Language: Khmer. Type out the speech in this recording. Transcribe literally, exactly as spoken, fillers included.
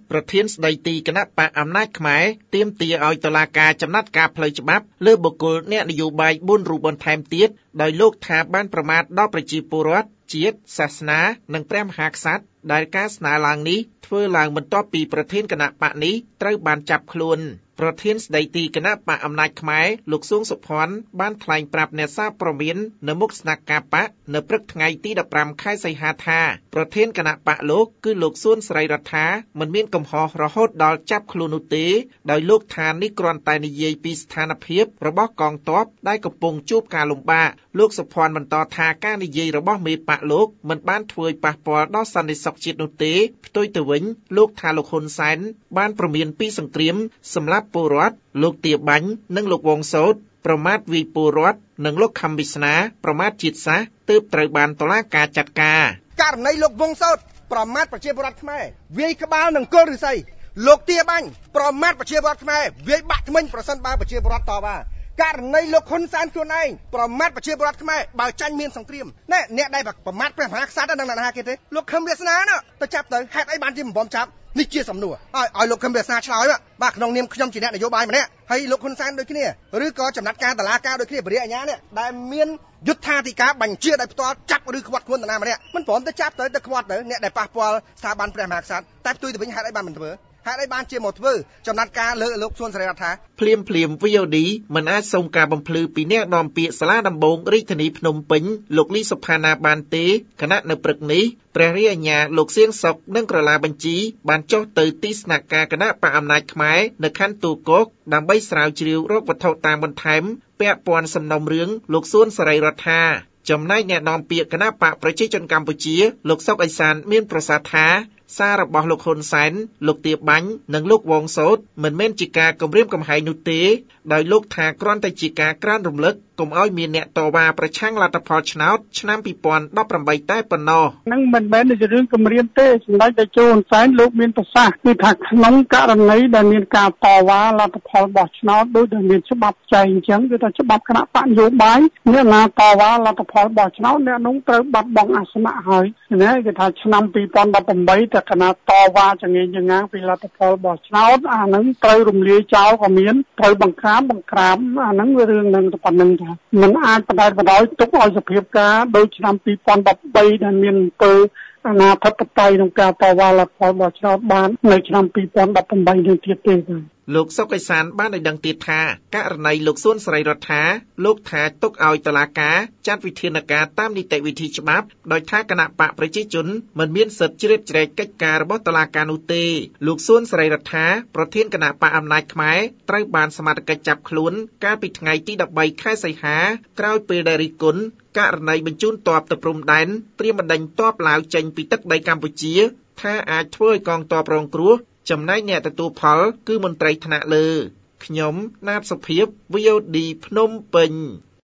ប្រធានស្ដីទីគណៈបកអំណាចខ្មែរទាមទារឲ្យតុលាការចំណាត់ការផ្លូវច្បាប់លើបុគ្គលអ្នកនយោបាយបួនរូបបន្ថែមទៀតដោយលោកថាបានប្រមាថដល់ប្រជាពលរដ្ឋជាតិសាសនានិងព្រះមហាក្សត្រដែលការស្នើឡើងនេះធ្វើឡើងបន្ទាប់ពីប្រធានគណៈបកនេះត្រូវបានចាប់ខ្លួនប្រធានស្ដីទីគណៈបកអំណាចខ្មែរលោកសួងសុភ័ណ្ឌបានថ្លែងប្រាប់អ្នកសារព័ត៌មាននៅមុខស្នាក់ការបកនៅព្រឹកថ្ងៃទីដប់ប្រាំខែសីហាថាប្រធានគណៈបកលោកគឺលោកសួនស្រីរដ្ឋាមិនមានកំហុសរហូតដល់ចាប់ខ្លួននោះទេដោយលោកថានេះគ្រាន់តែនិយាយពីស្ថានភាពរបស់កងទ័ពដែលកំពុងជួបការលំបាកលោកសុភ័ណ្ឌបន្តថាការនិយាយរបស់មេបកលោកមិនបានធ្វើឲ្យប៉ះពាល់ដល់សន្តិសុខជាតិនោះទេផ្ទុយទៅវិញលោកថាលោកហ៊ុនសែនបានប្រមានពីសង្គ្រាមសម្រាប់ពលរដ្ឋលោកទាបាញ់និងលោកវងសោតប្រមាថវាយពលរដ្ឋនិងលោកខំវិស្នាប្រមាថជាតិសាសន៍ទើបត្រូវបានតុលាការចាត់ការករណីលោកវងសោតប្រមាថប្រជាពលរដ្ឋខ្មែរវាយក្បាលនឹងគល់ឫស្សីលោកទាបាញ់ប្រមាថប្រជាពលរដ្ឋខ្មែរវាយបាក់ធ្មេញប្រសិនបើប្រជាពលរដ្ឋតវ៉ាករណីលោកហ៊ុនសែនខ្លួនឯងប្រមាថប្រជាពលរដ្ឋខ្មែរបើចាញ់មានសង្គ្រាមណែអ្នកដែលប្រមាថព្រះមហាក្សត្រនឹងណាគេទេលោកខឹមវាសនាណាទៅចាប់ទៅហេតុអីបានជាមិនបំចាប់នេះជាសំណួរឲ្យឲ្យលោកខឹមវាសនាឆ្លើយបាទក្នុងនាមខ្ញុំជាអ្នកនយោបាយម្នាក់ហើយលោកហ៊ុនសែនដូចគ្នាឬក៏ចំណាត់ការតុលាការដូចគ្នាបរិយាអាញានេះដែលមានយុទ្ធាធិការបញ្ជាដោយផ្ទាល់ចាប់ឬខ្វាត់ខ្លួនតាណាម្នាក់មិនព្រមទៅចាប់ទៅទៅខ្វាត់ទៅអ្នកដែលប៉ះពាល់ស្ថាប័នព្រះមហាក្សត្រតែផ្ទុយទៅវិញហេតុអីបានមិនធ្វើហេតុអីបានជាមកធ្វើចំណាត់ការលើលោកសួនសេរីរដ្ឋាភ្លាមភ្លាម វី អូ ឌី មិនអាចសូមការបំភ្លឺពីអ្នកនាំពាក្យសាលាដំបងរាជធានីភ្នំពេញលោកលីសុផាណាបានទេគណៈនៅព្រឹកនេះព្រះរាជអាជ្ញាលោកសៀងសុកនិងក្រឡាបញ្ជីបានចុះទៅទីស្នាក់ការគណៈបកអំណាចខ្មែរនៅខណ្ឌទូកកដើម្បីស្រាវជ្រាវរកវត្ថុតាមបន្ថែមពាក់ព័ន្ធសំណុំរឿងលោកសួនសេរីរដ្ឋាចំណែកអ្នកនាំពាក្យគណៈបកប្រជាជនកម្ពុជាលោកសុកអេសានមានប្រសាសន៍ថាសាររបស់លោកហ៊ុនសែនលោកទាបាញ់និងលោកវងសោតមិនមែនជាការគំរាមកំហែងនោះទេដោយលោកថាគ្រាន់តែជាការក្រើនរំលឹកកុំឲ្យមានអ្នកតវ៉ាប្រឆាំងលទ្ធផលឆ្នោតឆ្នាំពីរពាន់ដប់ប្រាំបីតែប៉ុណ្ណោះនឹងមិនមែនជារឿងគំរាមទេសម្ដេចតេជោហ៊ុនសែនលោកមានប្រសាសន៍គឺថាក្នុងករណីដែលមានការតវ៉ាលទ្ធផលបោះឆ្នោតដោយដែលមានច្បាប់ចែងអញ្ចឹងគឺថាច្បាប់គណៈបកនយោបាយអ្នកណាតវ៉ាលទ្ធផលបោះឆ្នោតអ្នកនោះត្រូវបាត់បង់អាសនៈហើយណាគេថាឆ្នាំពីរពាន់ដប់ប្រាំបីតែគណៈតវ៉ាចង្អៀងចង្អាងពីលទ្ធផលបោះឆ្នោតអាហ្នឹងត្រូវរំលាយចោលក៏មានត្រូវបង្ក្រាបបង្ក្រាបអាហ្នឹងរឿងហ្នឹងតែប៉ុណ្្នឹងថាมันអាចបដែតបដោយទុកឲ្យសភាពការដូចឆ្នាំពីរពាន់ដប់បីដែលមានអំពើអាណាធិបតេយ្យក្នុងការតវ៉ាលទ្ធផលបោះឆ្នោតបាននៅឆ្នាំពីរពាន់ដប់ប្រាំបីនេះទៀតទេលោកសុកអេសានបានឲ្យដឹងទៀតថាករណីលោកសួនសេរីរដ្ឋាលោកថាទុកឲ្យតុលាការចាត់វិធានការតាមនីតិវិធីច្បាប់ដោយថាគណៈបកប្រជាជនមិនមានសិទ្ធិជ្រៀតជ្រែកកិច្ចការរបស់តុលាការនោះទេលោកសួនសេរីរដ្ឋាប្រធានគណៈបកអំណាចខ្មែរត្រូវបានសមត្ថកិច្ចចាប់ខ្លួនកាលពីថ្ងៃទីដប់បីខែសីហាក្រោយពេលដែលរិះគន់ករណីបញ្ជូនទ័ពទៅព្រំដែនត្រៀមបណ្ដេញទ័ពឡាវចេញពីទឹកដីកម្ពុជាថាអាចធ្វើឲ្យកងទ័ពរងគ្រោះចំណែកអ្នកទទួលផលគឺមន្ត្រីថ្នាក់លើខ្ញុំណាតសុភាព វី អូ ឌី ភ្នំពេញ